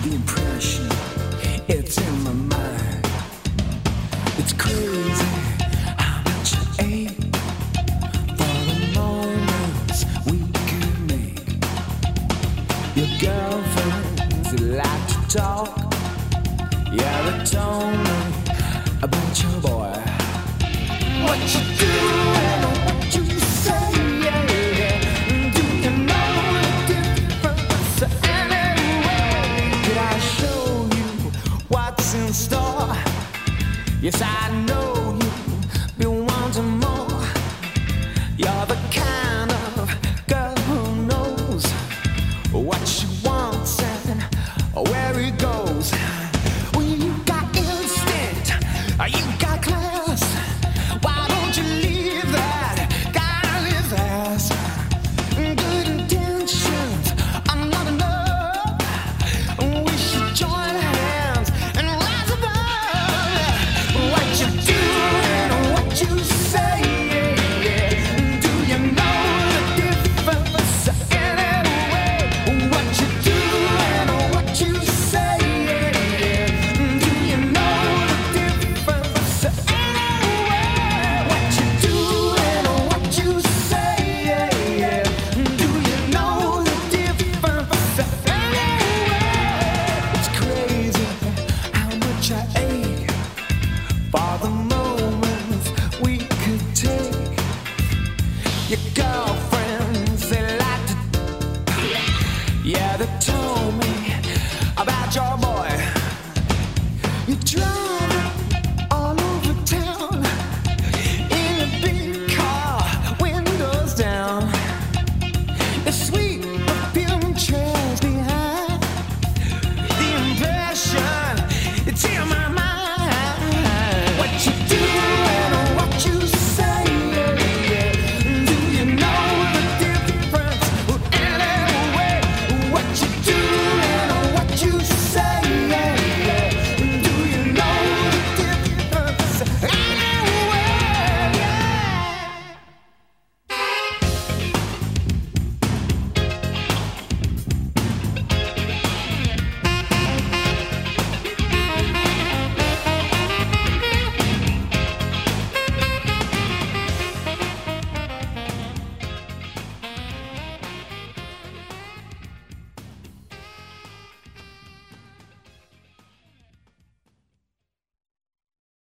the impression, it's in my mind. It's crazy how much I ache for the moments we could make. Your girlfriends like to talk, yeah, they told me about your boy. What you do and what you say, yeah, yeah. Do you know the difference anyway? Did I show you what's in store? Yes, I know.